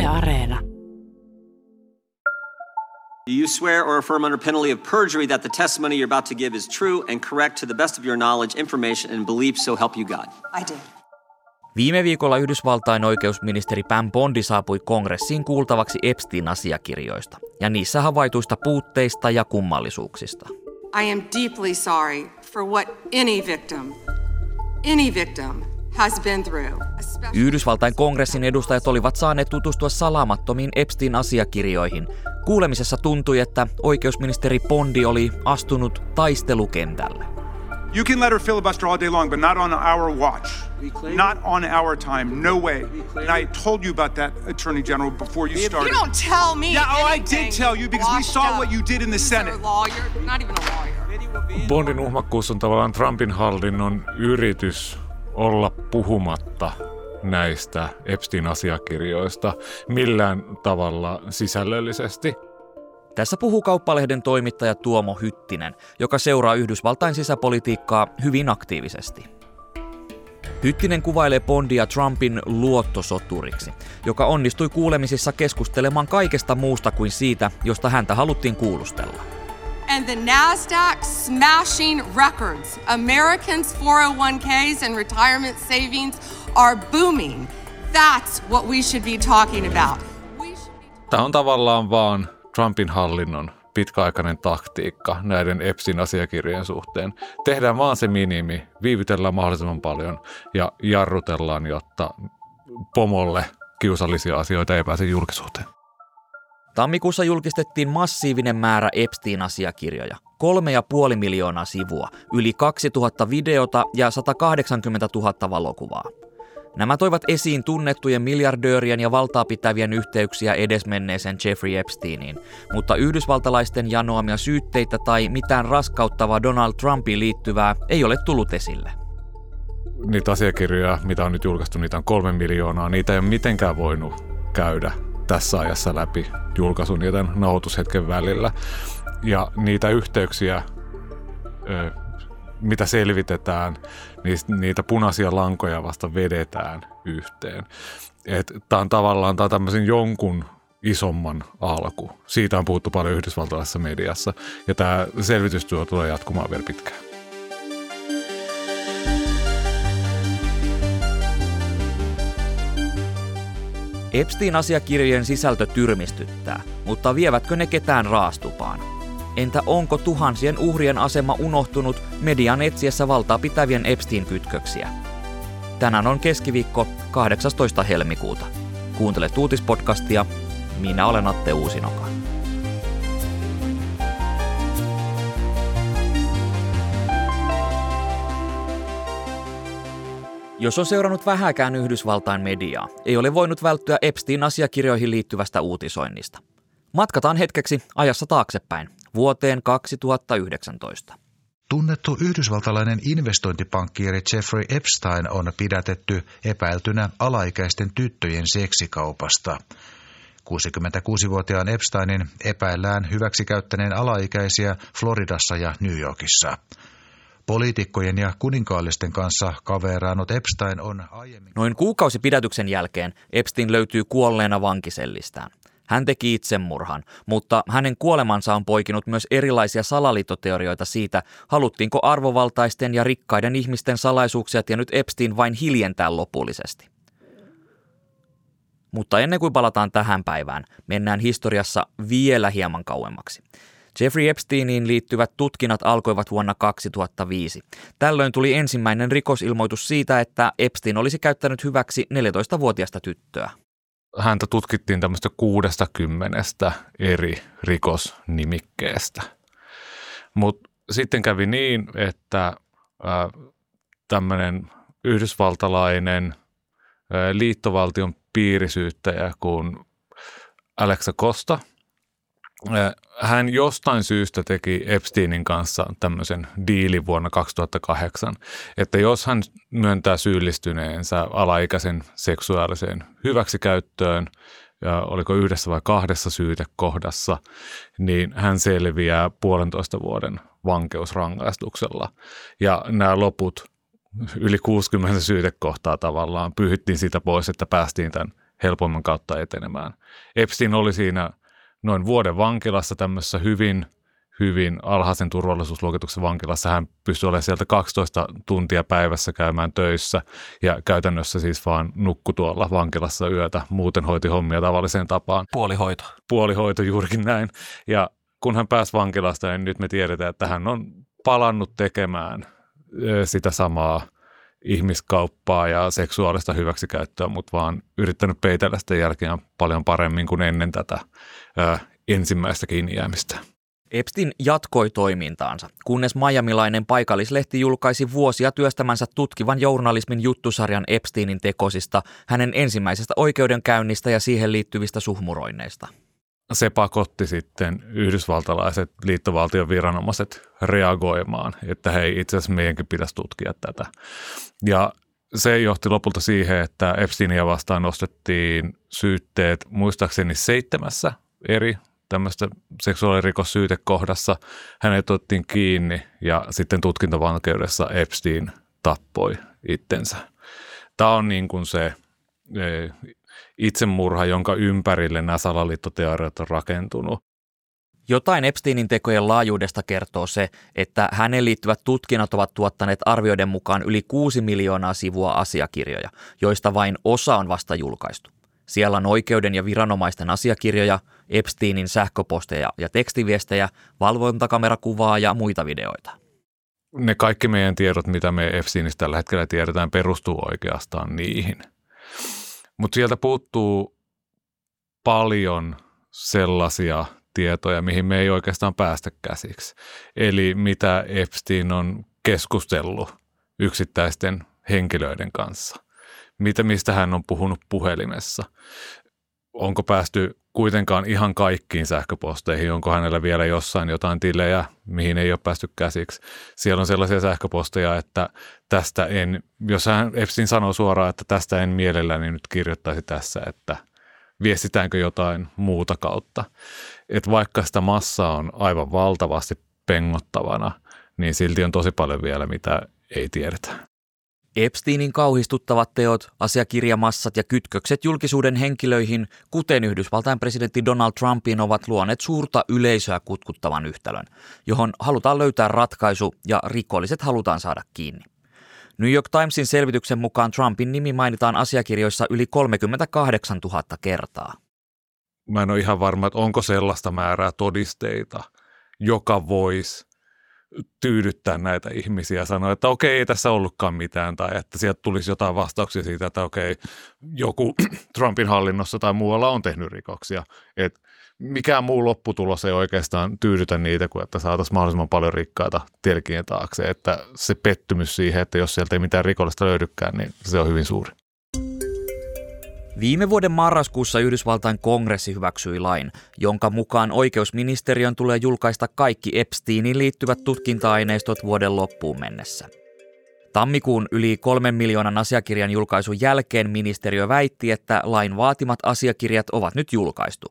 Areena. Do you swear or affirm under penalty of perjury that the testimony you're about to give is true and correct to the best of your knowledge, information, and belief, so help you God? I do. Viime viikolla Yhdysvaltain oikeusministeri Pam Bondi saapui kongressiin kuultavaksi Epstein-asiakirjoista ja niissä havaituista puutteista ja kummallisuuksista. I am deeply sorry for what any victim has been through. Yhdysvaltain kongressin edustajat olivat saaneet tutustua salaamattomiin Epstein-asiakirjoihin. Kuulemisessa tuntui, että oikeusministeri Bondi oli astunut taistelukentälle. You can let her filibuster all day long, but not on our watch. Not on our time. No way. And I told you about that, Attorney General, before you started. You don't tell me I did tell you because we saw what you did in the Senate. You're a lawyer, not even a lawyer. Bondin uhmakkuus on tavallaan Trumpin hallinnon yritys olla puhumatta näistä Epstein-asiakirjoista millään tavalla sisällöllisesti. Tässä puhuu Kauppalehden toimittaja Tuomo Hyttinen, joka seuraa Yhdysvaltain sisäpolitiikkaa hyvin aktiivisesti. Hyttinen kuvailee Bondia Trumpin luottosoturiksi, joka onnistui kuulemisissa keskustelemaan kaikesta muusta kuin siitä, josta häntä haluttiin kuulustella. And the NASDAQ smashing records. Americans' 401ks and retirement savings are booming. That's what we should be talking about. Tämä on tavallaan vaan Trumpin hallinnon pitkäaikainen taktiikka näiden Epstein-asiakirjojen suhteen. Tehdään vaan se minimi, viivytellään mahdollisimman paljon ja jarrutellaan, jotta pomolle kiusallisia asioita ei pääse julkisuuteen. Tammikuussa julkistettiin massiivinen määrä Epstein-asiakirjoja, 3,5 miljoonaa sivua, yli 2000 videota ja 180 000 valokuvaa. Nämä toivat esiin tunnettujen miljardöörien ja valtaapitävien yhteyksiä edesmenneeseen Jeffrey Epsteiniin, mutta yhdysvaltalaisten janoamia syytteitä tai mitään raskauttavaa Donald Trumpiin liittyvää ei ole tullut esille. Niitä asiakirjoja, mitä on nyt julkaistu, niitä on 3 miljoonaa. Niitä ei ole mitenkään voinut käydä tässä ajassa läpi julkaisun ja tämän nauhoitushetken välillä. Ja niitä yhteyksiä, mitä selvitetään, niitä punaisia lankoja vasta vedetään yhteen. Tämä on tavallaan tämmöisen jonkun isomman alku. Siitä on puhuttu paljon yhdysvaltalaisessa mediassa ja tämä selvitystyö tulee jatkumaan vielä pitkään. Epstein-asiakirjojen sisältö tyrmistyttää, mutta vievätkö ne ketään raastupaan? Entä onko tuhansien uhrien asema unohtunut median etsiessä valtaa pitävien Epstein-kytköksiä? Tänään on keskiviikko 18. helmikuuta. Kuuntelet uutispodcastia. Minä olen Atte Uusinoka. Jos on seurannut vähäkään Yhdysvaltain mediaa, ei ole voinut välttyä Epstein-asiakirjoihin liittyvästä uutisoinnista. Matkataan hetkeksi ajassa taaksepäin, vuoteen 2019. Tunnettu yhdysvaltalainen investointipankkiiri Jeffrey Epstein on pidätetty epäiltynä alaikäisten tyttöjen seksikaupasta. 66-vuotiaan Epsteinin epäillään hyväksikäyttäneen alaikäisiä Floridassa ja New Yorkissa. Poliitikkojen ja kuninkaallisten kanssa kaveeraanut Epstein on aiemmin... Noin kuukausi pidätyksen jälkeen Epstein löytyy kuolleena vankisellistään. Hän teki itsemurhan, mutta hänen kuolemansa on poikinut myös erilaisia salaliittoteorioita siitä, haluttiinko arvovaltaisten ja rikkaiden ihmisten salaisuuksia tiennyt Epstein vain hiljentää lopullisesti. Mutta ennen kuin palataan tähän päivään, mennään historiassa vielä hieman kauemmaksi. Jeffrey Epsteiniin liittyvät tutkinnat alkoivat vuonna 2005. Tällöin tuli ensimmäinen rikosilmoitus siitä, että Epstein olisi käyttänyt hyväksi 14-vuotiaista tyttöä. Häntä tutkittiin tämmöistä 60 eri rikosnimikkeestä. Mutta sitten kävi niin, että tämmöinen yhdysvaltalainen liittovaltion piirisyyttäjä kuin Alex Acosta, hän jostain syystä teki Epsteinin kanssa tämmöisen diilin vuonna 2008, että jos hän myöntää syyllistyneensä alaikäisen seksuaaliseen hyväksikäyttöön, ja oliko 1 vai 2 syytekohdassa, niin hän selviää 1,5 vuoden vankeusrangaistuksella. Ja nämä loput yli 60 syytekohtaa tavallaan pyyhittiin siitä pois, että päästiin tämän helpomman kautta etenemään. Epstein oli siinä noin vuoden vankilassa tämmöisessä hyvin alhaisen turvallisuusluokituksen vankilassa. Hän pystyi olemaan sieltä 12 tuntia päivässä käymään töissä ja käytännössä siis vaan nukkui tuolla vankilassa yötä. Muuten hoiti hommia tavalliseen tapaan. Puolihoito, juurikin näin. Ja kun hän pääsi vankilasta, niin nyt me tiedetään, että hän on palannut tekemään sitä samaa ihmiskauppaa ja seksuaalista hyväksikäyttöä, mutta vaan yrittänyt peitellä sitä jälkeen paljon paremmin kuin ennen tätä ensimmäistä kiinni jäämistä. Epstein jatkoi toimintaansa, kunnes miamilainen paikallislehti julkaisi vuosia työstämänsä tutkivan journalismin juttusarjan Epsteinin tekosista, hänen ensimmäisestä oikeudenkäynnistä ja siihen liittyvistä suhmuroinneista. Se pakotti sitten yhdysvaltalaiset liittovaltion viranomaiset reagoimaan, että hei, itse asiassa meidänkin pitäisi tutkia tätä. Ja se johti lopulta siihen, että Epsteinia vastaan nostettiin syytteet muistaakseni 7 eri tämmöistä seksuaalirikossyytekohdassa. Hänet otettiin kiinni ja sitten tutkintavankeudessa Epstein tappoi itsensä. Tämä on niin kuin se itsemurha, jonka ympärille nämä salaliittoteoriat on rakentunut. Jotain Epsteinin tekojen laajuudesta kertoo se, että hänen liittyvät tutkinnat ovat tuottaneet arvioiden mukaan yli 6 miljoonaa sivua asiakirjoja, joista vain osa on vasta julkaistu. Siellä on oikeuden ja viranomaisten asiakirjoja, Epsteinin sähköposteja ja tekstiviestejä, valvontakamerakuvaa ja muita videoita. Ne kaikki meidän tiedot, mitä me Epsteinistä tällä hetkellä tiedetään, perustuu oikeastaan niihin. Mutta sieltä puuttuu paljon sellaisia tietoja, mihin me ei oikeastaan päästä käsiksi. Eli mitä Epstein on keskustellut yksittäisten henkilöiden kanssa. Mistä hän on puhunut puhelimessa. Onko päästy kuitenkaan ihan kaikkiin sähköposteihin, onko hänellä vielä jossain jotain tilejä, mihin ei ole päästy käsiksi. Siellä on sellaisia sähköposteja, että tästä en, jos Epstein sanoo suoraan, että tästä en mielelläni nyt kirjoittaisi tässä, että viestitäänkö jotain muuta kautta. Että vaikka sitä massaa on aivan valtavasti pengottavana, niin silti on tosi paljon vielä, mitä ei tiedetä. Epsteinin kauhistuttavat teot, asiakirjamassat ja kytkökset julkisuuden henkilöihin, kuten Yhdysvaltain presidentti Donald Trumpiin, ovat luoneet suurta yleisöä kutkuttavan yhtälön, johon halutaan löytää ratkaisu ja rikolliset halutaan saada kiinni. New York Timesin selvityksen mukaan Trumpin nimi mainitaan asiakirjoissa yli 38 000 kertaa. Mä en ole ihan varma, että onko sellaista määrää todisteita, joka voisi tyydyttää näitä ihmisiä ja sanoa, että okei, ei tässä ollutkaan mitään, tai että sieltä tulisi jotain vastauksia siitä, että okei, joku Trumpin hallinnossa tai muualla on tehnyt rikoksia. Että mikään muu lopputulos ei oikeastaan tyydytä niitä, kuin että saataisiin mahdollisimman paljon rikkaita telkien taakse. Että se pettymys siihen, että jos sieltä ei mitään rikollista löydykään, niin se on hyvin suuri. Viime vuoden marraskuussa Yhdysvaltain kongressi hyväksyi lain, jonka mukaan oikeusministeriön tulee julkaista kaikki Epsteiniin liittyvät tutkinta-aineistot vuoden loppuun mennessä. Tammikuun yli 3 miljoonan asiakirjan julkaisun jälkeen ministeriö väitti, että lain vaatimat asiakirjat ovat nyt julkaistu.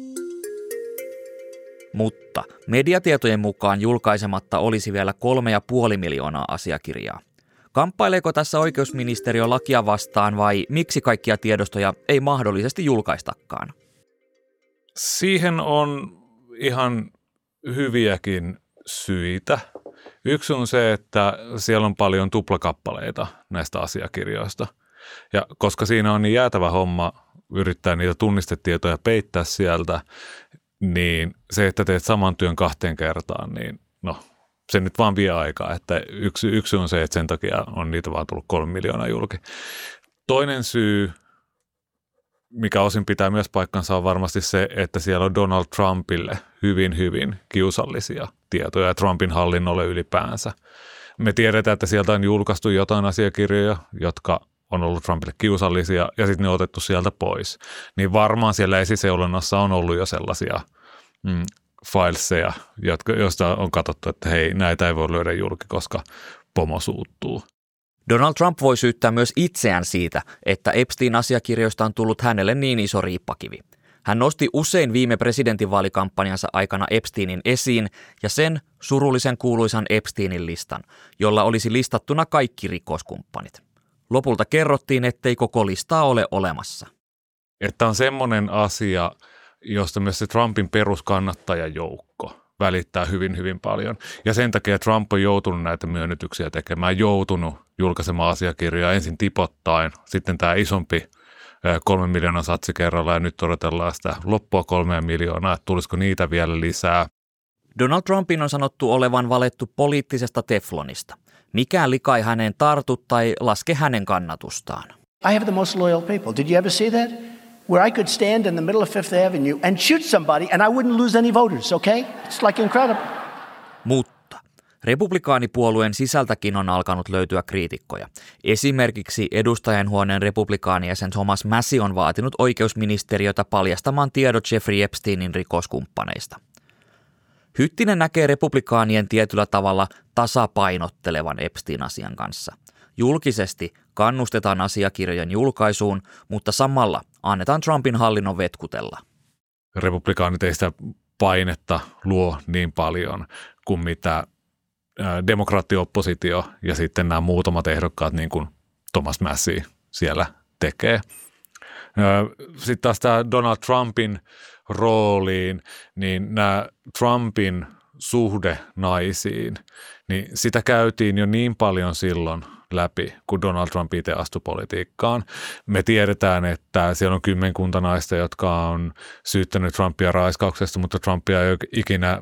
Mutta mediatietojen mukaan julkaisematta olisi vielä 3,5 miljoonaa asiakirjaa. Kamppaileeko tässä oikeusministeriö lakia vastaan vai miksi kaikkia tiedostoja ei mahdollisesti julkaistakaan? Siihen on ihan hyviäkin syitä. Yksi on se, että siellä on paljon tuplakappaleita näistä asiakirjoista. Ja koska siinä on niin jäätävä homma yrittää niitä tunnistetietoja peittää sieltä, niin se, että teet saman työn 2 kertaan, niin no, se nyt vaan vie aikaa. Että yksi on se, että sen takia on niitä vaan tullut 3 miljoonaa julki. Toinen syy, mikä osin pitää myös paikkansa, on varmasti se, että siellä on Donald Trumpille hyvin kiusallisia tietoja ja Trumpin hallinnolle ylipäänsä. Me tiedetään, että sieltä on julkaistu jotain asiakirjoja, jotka on ollut Trumpille kiusallisia ja sitten ne on otettu sieltä pois. Niin varmaan siellä esiseulonnassa on ollut jo sellaisia fileseja, joista on katsottu, että hei, näitä ei voi löydä julki, koska pomo suuttuu. Donald Trump voi syyttää myös itseään siitä, että Epstein-asiakirjoista on tullut hänelle niin iso riippakivi. Hän nosti usein viime presidentinvaalikampanjansa aikana Epsteinin esiin ja sen surullisen kuuluisan Epsteinin listan, jolla olisi listattuna kaikki rikoskumppanit. Lopulta kerrottiin, ettei koko listaa ole olemassa. Että on semmoinen asia, josta myös se Trumpin peruskannattajajoukko välittää hyvin, hyvin paljon. Ja sen takia Trump on joutunut näitä myönnytyksiä tekemään, joutunut julkaisemaan asiakirjoja ensin tipoittain, sitten tämä isompi 3 miljoonan satsi kerralla ja nyt odotellaan sitä loppua 3 miljoonaa, että tulisiko niitä vielä lisää. Donald Trumpin on sanottu olevan valettu poliittisesta teflonista. Mikään lika ei häneen tartu tai laske hänen kannatustaan. I have the most loyal people. Did you ever see that? Where I could stand in the middle of Fifth Avenue and shoot somebody and I wouldn't lose any voters, okay? It's like incredible. Mutta republikaanipuolueen sisältäkin on alkanut löytyä kriitikkoja. Esimerkiksi edustajainhuoneen republikaanijäsen Thomas Massie on vaatinut oikeusministeriötä paljastamaan tiedot Jeffrey Epsteinin rikoskumppaneista. Hyttinen näkee republikaanien tietyllä tavalla tasapainottelevan Epstein-asian kanssa. Julkisesti kannustetaan asiakirjojen julkaisuun, mutta samalla annetaan Trumpin hallinnon vetkutella. Republikaanit ei sitä painetta luo niin paljon kuin mitä demokraattioppositio ja sitten nämä muutamat ehdokkaat niin kuin Thomas Massie siellä tekee. Sitten taas tämä Donald Trumpin rooliin, niin nämä Trumpin suhde naisiin, niin sitä käytiin jo niin paljon silloin läpi, kun Donald Trump itse astui politiikkaan. Me tiedetään, että siellä on kymmenkunta naista, jotka on syyttänyt Trumpia raiskauksesta, mutta Trumpia ei ole ikinä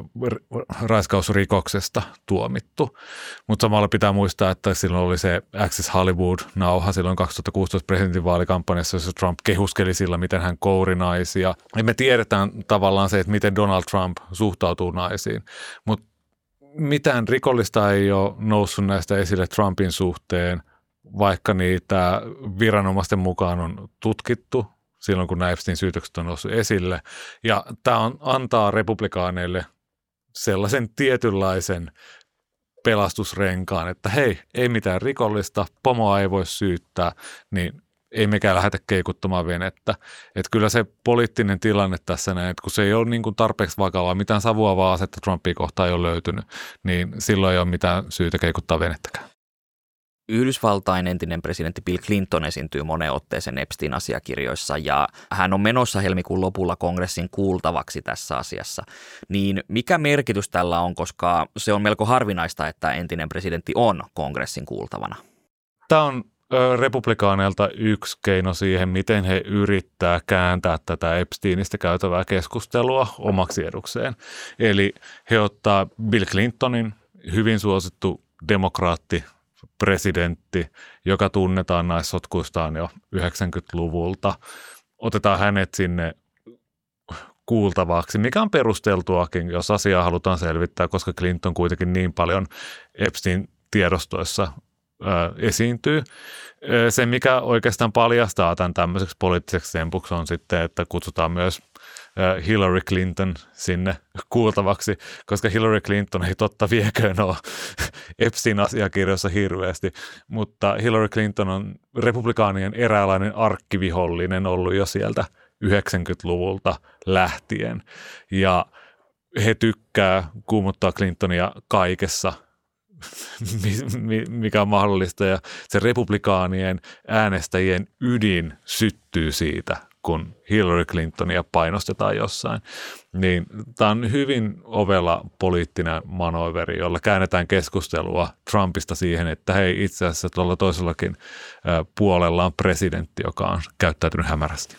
raiskausrikoksesta tuomittu. Mutta samalla pitää muistaa, että silloin oli se Access Hollywood-nauha silloin 2016 presidentinvaalikampanjassa, jossa Trump kehuskeli sillä, miten hän kouri naisia. Ja me tiedetään tavallaan se, että miten Donald Trump suhtautuu naisiin, mutta mitään rikollista ei ole noussut näistä esille Trumpin suhteen, vaikka niitä viranomaisten mukaan on tutkittu silloin, kun nämä Epstein-syytökset on noussut esille. Ja tämä antaa republikaaneille sellaisen tietynlaisen pelastusrenkaan, että hei, ei mitään rikollista, pomoa ei voi syyttää, niin ei mekään lähdetä keikuttamaan venettä. Että kyllä se poliittinen tilanne tässä näin, että kun se ei ole niin kuin tarpeeksi vakavaa, mitään savuavaa asetta Trumpia kohtaan ei ole löytynyt, niin silloin ei ole mitään syytä keikuttaa venettäkään. Yhdysvaltain entinen presidentti Bill Clinton esiintyy moneen otteeseen Epstein-asiakirjoissa ja hän on menossa helmikuun lopulla kongressin kuultavaksi tässä asiassa. Niin mikä merkitys tällä on, koska se on melko harvinaista, että entinen presidentti on kongressin kuultavana? Tämä on republikaaneilta yksi keino siihen, miten he yrittää kääntää tätä Epsteinistä käytävää keskustelua omaksi edukseen. Eli he ottaa Bill Clintonin, hyvin suosittu demokraattipresidentti, joka tunnetaan näissä sotkuistaan jo 90-luvulta. Otetaan hänet sinne kuultavaksi, mikä on perusteltuakin, jos asiaa halutaan selvittää, koska Clinton kuitenkin niin paljon Epstein-tiedostoissa esiintyy. Se, mikä oikeastaan paljastaa tämän tämmöiseksi poliittiseksi tempuksi on sitten, että kutsutaan myös Hillary Clinton sinne kuultavaksi, koska Hillary Clinton ei totta vieköön ole Epstein-asiakirjoissa hirveästi, mutta Hillary Clinton on republikaanien eräänlainen arkkivihollinen ollut jo sieltä 90-luvulta lähtien ja he tykkää kuumuttaa Clintonia kaikessa, mikä on mahdollista ja se republikaanien äänestäjien ydin syttyy siitä, kun Hillary Clintonia painostetaan jossain. Niin tämä on hyvin ovela poliittinen manööveri, jolla käännetään keskustelua Trumpista siihen, että hei, itse asiassa tuolla toisellakin puolella on presidentti, joka on käyttäytynyt hämärästi.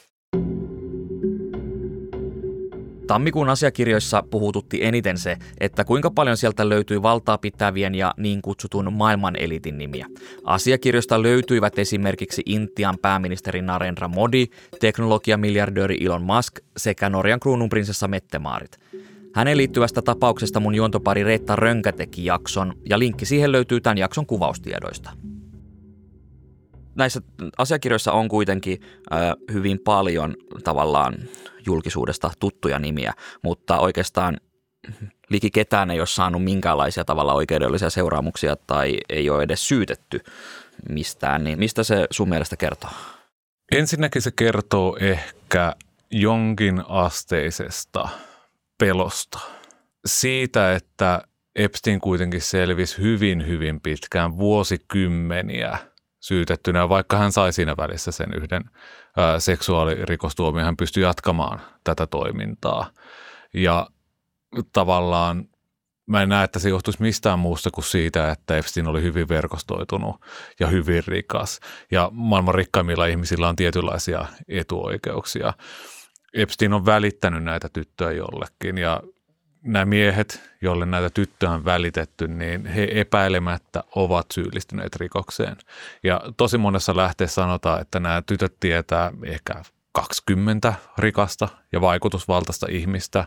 Tammikuun asiakirjoissa puhututti eniten se, että kuinka paljon sieltä löytyy valtaa pitävien ja niin kutsutun maailman elitin nimiä. Asiakirjoista löytyivät esimerkiksi Intian pääministeri Narendra Modi, teknologiamiljardööri Elon Musk sekä Norjan kruununprinsessa Mette-Marit. Hänen liittyvästä tapauksesta mun juontopari Reetta Rönkä teki jakson ja linkki siihen löytyy tämän jakson kuvaustiedoista. Näissä asiakirjoissa on kuitenkin hyvin paljon tavallaan julkisuudesta tuttuja nimiä, mutta oikeastaan liki ketään ei ole saanut minkäänlaisia tavalla oikeudellisia seuraamuksia tai ei ole edes syytetty mistään, niin mistä se sun mielestä kertoo? Ensinnäkin se kertoo ehkä jonkin asteisesta pelosta. Siitä, että Epstein kuitenkin selvisi hyvin pitkään vuosikymmeniä syytettynä, vaikka hän sai siinä välissä sen yhden seksuaalirikostuomio, hän pystyi jatkamaan tätä toimintaa. Ja tavallaan mä en näe, että se johtuisi mistään muusta kuin siitä, että Epstein oli hyvin verkostoitunut ja hyvin rikas. Ja maailman rikkaimmilla ihmisillä on tietynlaisia etuoikeuksia. Epstein on välittänyt näitä tyttöjä jollekin ja nämä miehet, joille näitä tyttöjä on välitetty, niin he epäilemättä ovat syyllistyneet rikokseen. Ja tosi monessa lähteessä sanotaan, että nämä tytöt tietää ehkä 20 rikasta ja vaikutusvaltaista ihmistä,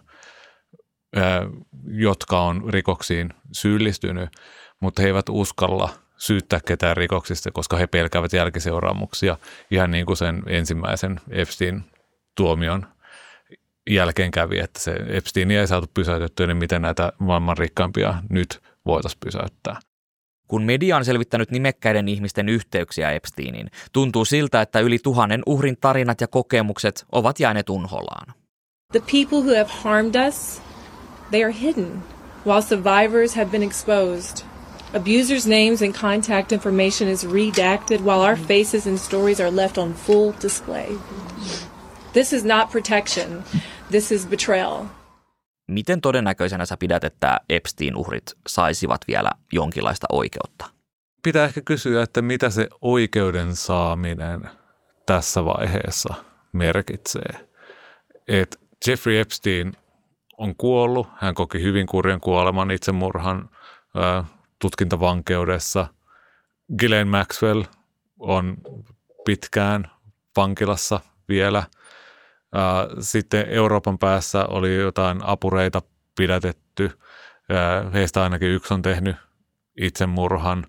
jotka on rikoksiin syyllistynyt, mutta he eivät uskalla syyttää ketään rikoksista, koska he pelkäävät jälkiseuraamuksia ihan niin kuin sen ensimmäisen Epstein-tuomion jälkeen kävi, että se Epsteinia ei saatu pysäytettyä, niin miten näitä maailman rikkaimpia nyt voitaisiin pysäyttää. Kun media on selvittänyt nimekkäiden ihmisten yhteyksiä Epsteiniin, tuntuu siltä, että yli 1000 uhrin tarinat ja kokemukset ovat jääneet unholaan. The people who have harmed us, they are hidden, while survivors have been exposed. Abusers' names and contact information is redacted, while our faces and stories are left on full display. This is not protection. This is betrayal. Miten todennäköisenä sä pidät, että Epstein-uhrit saisivat vielä jonkinlaista oikeutta? Pitää ehkä kysyä, että mitä se oikeuden saaminen tässä vaiheessa merkitsee. Et Jeffrey Epstein on kuollut, hän koki hyvin kurjan kuoleman, itsemurhan tutkintavankeudessa. Ghislaine Maxwell on pitkään vankilassa vielä. Sitten Euroopan päässä oli jotain apureita pidätetty. Heistä ainakin yksi on tehnyt itsemurhan.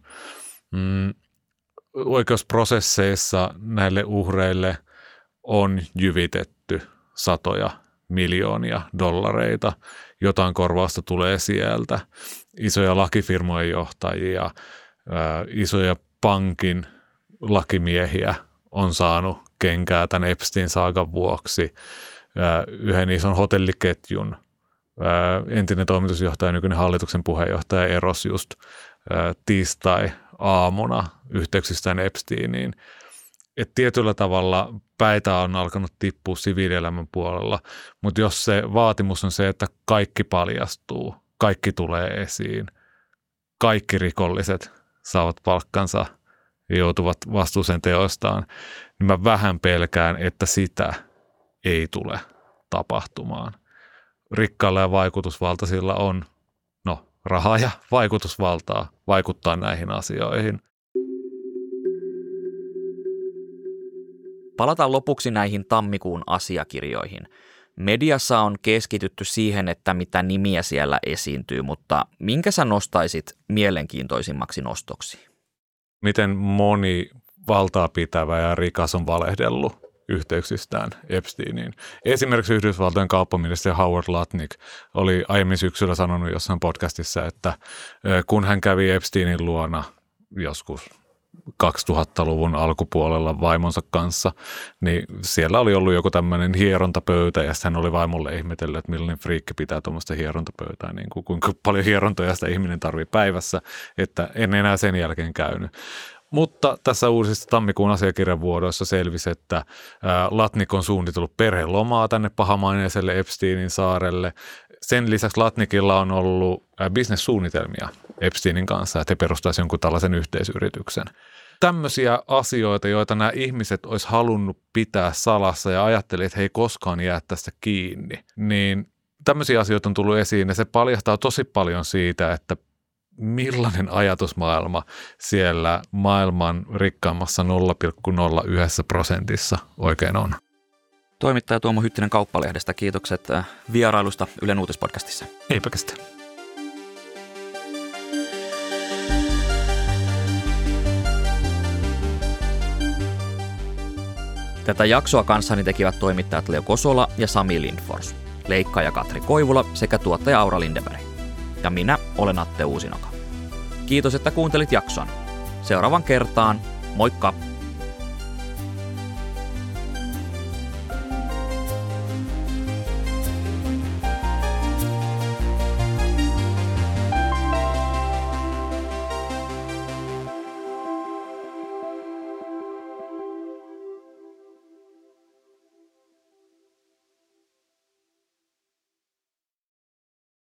Oikeusprosesseissa näille uhreille on jyvitetty satoja miljoonia dollareita. Jotain korvausta tulee sieltä. Isoja lakifirmojen johtajia, isoja pankin lakimiehiä on saanut kenkää tämän Epstein-saagan vuoksi. Yhden ison hotelliketjun entinen toimitusjohtaja, nykyinen hallituksen puheenjohtaja erosi just tiistai-aamuna yhteyksistään Epsteiniin. Et tietyllä tavalla päitä on alkanut tippua siviilielämän puolella, mutta jos se vaatimus on se, että kaikki paljastuu, kaikki tulee esiin, kaikki rikolliset saavat palkkansa ja joutuvat vastuuseen teoistaan, niin mä vähän pelkään, että sitä ei tule tapahtumaan. Rikkailla ja vaikutusvaltaisilla on rahaa ja vaikutusvaltaa vaikuttaa näihin asioihin. Palataan lopuksi näihin tammikuun asiakirjoihin. Mediassa on keskitytty siihen, että mitä nimiä siellä esiintyy, mutta minkä sä nostaisit mielenkiintoisimmaksi nostoksi? Miten moni valtaa pitävä ja rikas on valehdellut yhteyksistään Epsteiniin. Esimerkiksi Yhdysvaltojen kauppaministeri Howard Lutnick oli aiemmin syksyllä sanonut jossain podcastissa, että kun hän kävi Epsteinin luona joskus 2000-luvun alkupuolella vaimonsa kanssa, niin siellä oli ollut joku tämmöinen hierontapöytä ja sitten hän oli vaimolle ihmetellyt, että millainen friikki pitää tuommoista hierontapöytää, niin kuinka paljon hierontoja sitä ihminen tarvitsee päivässä, että en enää sen jälkeen käynyt. Mutta tässä uusissa tammikuun asiakirjan vuodoissa selvisi, että Lutnick on suunnitellut perhelomaa tänne pahamaineiselle Epsteinin saarelle. Sen lisäksi Lutnickilla on ollut bisnessuunnitelmia Epsteinin kanssa, että he perustaisivat jonkun tällaisen yhteisyrityksen. Tämmöisiä asioita, joita nämä ihmiset olisi halunnut pitää salassa ja ajatteli, että he ei koskaan jää tästä kiinni, niin tämmöisiä asioita on tullut esiin ja se paljastaa tosi paljon siitä, että millainen ajatusmaailma siellä maailman rikkaimmassa 0,01% oikein on. Toimittaja Tuomo Hyttinen Kauppalehdestä, kiitokset vierailusta Ylen uutispodcastissa. Eipä kestä. Tätä jaksoa kanssani tekivät toimittajat Leo Kosola ja Sami Lindfors, leikkaaja Katri Koivula sekä tuottaja Aura Lindeberg. Ja minä olen Atte Uusinoka. Kiitos, että kuuntelit jakson. Seuraavan kertaan. Moikka!